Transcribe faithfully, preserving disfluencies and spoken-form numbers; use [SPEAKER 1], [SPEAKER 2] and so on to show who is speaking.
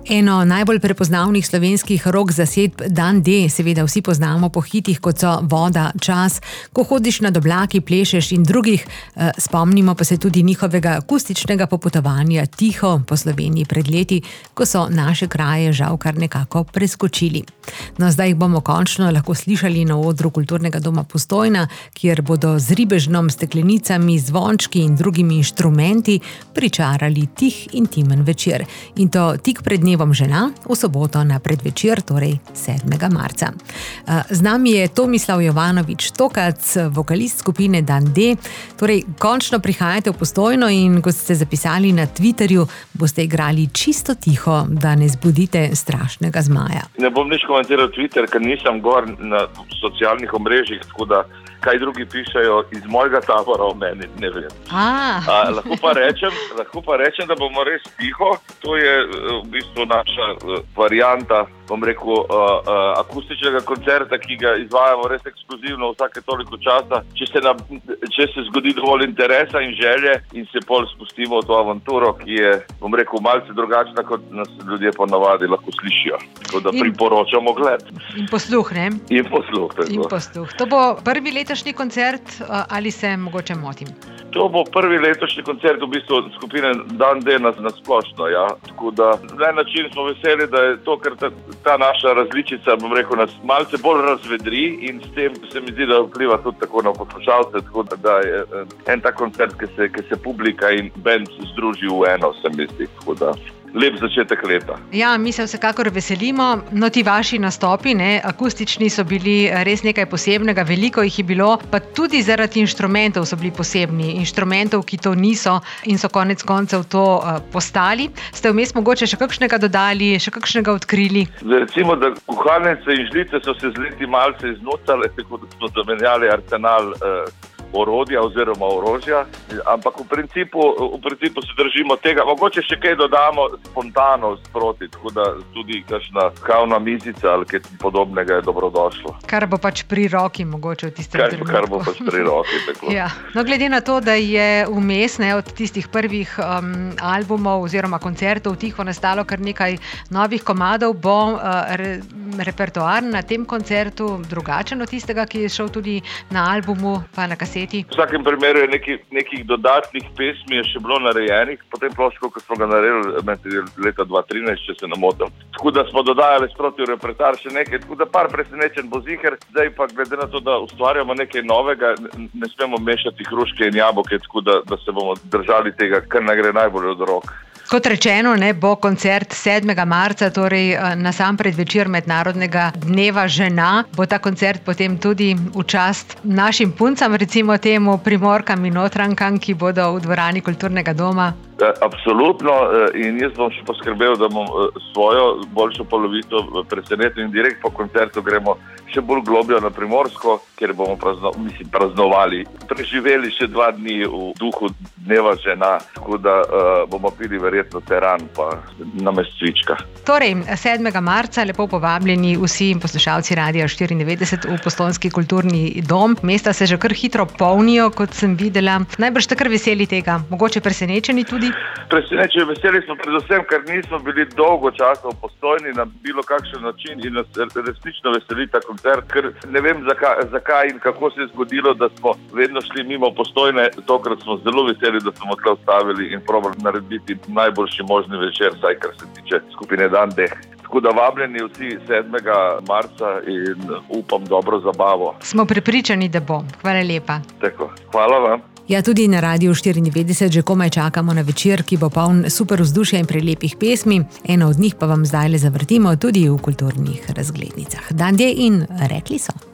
[SPEAKER 1] Eno najbolj prepoznavnih slovenskih rock zasedb Dan D seveda vsi poznamo po hitih, kot so Voda, Čas, Ko hodiš nad oblaki, plešeš in drugih. E, spomnimo pa se tudi njihovega akustičnega popotovanja tiho po Sloveniji pred leti, ko so naše kraje žal kar nekako preskočili. No, zdaj jih bomo končno lahko slišali na odru Kulturnega doma Postojna, kjer bodo z ribežnom, steklenicami, zvončki in drugimi inštrumenti pričarali tih intimen večer. In to tik pred dnevom žena, v soboto na predvečer, torej sedmega marca. Z nami je Tomislav Jovanovič Tokac, vokalist skupine Dan D. Torej, končno prihajate v Postojno in kot ste zapisali na Twitterju, boste igrali čisto tiho, da ne zbudite strašnega zmaja.
[SPEAKER 2] Ne bom nič komentiral Twitter, ker nisem gor na socialnih omrežjih, tako da kaj drugi pišejo iz mojega tabora o meni, ne vem.
[SPEAKER 1] A.
[SPEAKER 2] A, lahko pa rečem, lahko pa rečem, da bomo res tiho. To je v bistvu naša varianta, bom rekel, uh, uh, akustičnega koncerta, ki ga izvajamo res ekskluzivno vsake toliko časa. Če se, nam, če se zgodi dovolj interesa in želje in se pol spustimo v to avanturo, ki je, bom rekel, malce drugačna, kot nas ljudje ponavadi lahko slišijo. Tako da in, priporočamo gled.
[SPEAKER 1] In posluh, ne?
[SPEAKER 2] In posluh, tako.
[SPEAKER 1] In posluh. To bo prvi letošnji koncert ali se mogoče motim?
[SPEAKER 2] To bo prvi letošnji koncert v bistvu skupine Dan D na, na splošno, ja. Tako da na en način smo veseli, da je to, ker ta, ta naša različica, bom rekel, nas malce bolj razvedri in s tem se mi zdi, da vpliva tudi tako na poslušalce, tako da, da je en tak koncert, ki se, ki se publika in band združi v eno, se mi zdi, tako da lep začetek leta.
[SPEAKER 1] Ja, mi se vsekakor veselimo. No, ti vaši nastopi, ne, akustični so bili res nekaj posebnega, veliko jih je bilo, pa tudi zaradi inštrumentov so bili posebni, inštrumentov, ki to niso in so konec koncev to uh, postali. Ste vmes mogoče še kakšnega dodali, še kakšnega odkrili?
[SPEAKER 2] Recimo, da kuhalnice in žlice so se z leti malce iznucale, tako da smo zamenjali arsenal uh, orodja oziroma orožja, ampak v principu, v principu se držimo tega. Mogoče še kaj dodamo spontano sproti, tako da tudi kakšna kavna mizica ali kaj podobnega je dobrodošlo.
[SPEAKER 1] Kar bo pač pri roki mogoče v tistem
[SPEAKER 2] kar,
[SPEAKER 1] trenutku.
[SPEAKER 2] Kar bo pač pri roki, tako.
[SPEAKER 1] Ja. No, glede na to, da je vmes, ne, od tistih prvih um, albumov oziroma koncertov tiho nastalo kar nekaj novih komadov, bo uh, re, repertoar na tem koncertu drugačen od tistega, ki je šel tudi na albumu pa na kaseti. V
[SPEAKER 2] vsakem primeru je neki, nekih dodatnih pesmi je še bilo narejenih, potem ploško, ko smo ga naredili med leta dva tisoč trinajst, če se ne motim. Tako da smo dodajali sproti v repertoar še nekaj, tako da par presenečen bo ziher. Zdaj pa glede na to, da ustvarjamo nekaj novega, ne smemo mešati hruške in jabolke, tako da, da se bomo držali tega, kar ne gre najbolj od rok.
[SPEAKER 1] Kot rečeno, ne, bo koncert sedmega marca, torej na sam predvečer Mednarodnega dneva žena. Bo ta koncert potem tudi v čast našim puncam, recimo temu Primorkam in Notranjkam, ki bodo v dvorani Kulturnega doma?
[SPEAKER 2] Absolutno, in jaz bom še poskrbel, da bom svojo boljšo polovico presenetil in direkt po koncertu gremo še bolj globljo na Primorsko, kjer bomo prazno, mislim, praznovali, preživeli še dva dni v duhu dneva žena, tako da uh, bomo pili verjetno teran pa namest cvička.
[SPEAKER 1] Torej, sedmega marca lepo povabljeni vsi poslušalci Radia štiriindevetdeset v Postojnski kulturni dom. Mesta se že kar hitro polnijo, kot sem videla. Najbrž ste kar veseli tega, mogoče presenečeni tudi?
[SPEAKER 2] Presenečeni, veseli smo predvsem, ker nismo bili dolgo časa v Postojni na bilo kakšen način in nas resnično veseli ta koncert, ker ne vem zakaj, zakaj in kako se je zgodilo, da smo vedno šli mimo Postojne. Tokrat smo zelo veseli, da smo tle ustavili in probali narediti najboljši možni večer, saj kar se tiče skupine Dan D. Tako da vabljeni vsi sedmega marca in upam dobro zabavo.
[SPEAKER 1] Smo prepričani, da bo. Hvala lepa.
[SPEAKER 2] Tako, hvala vam.
[SPEAKER 1] Ja, tudi na Radiu štiriindevetdeset že komaj čakamo na večer, ki bo poln super vzdušja in prelepih pesmi. Eno od njih pa vam zdaj le zavrtimo tudi v kulturnih razglednicah. Dan D in rekli so.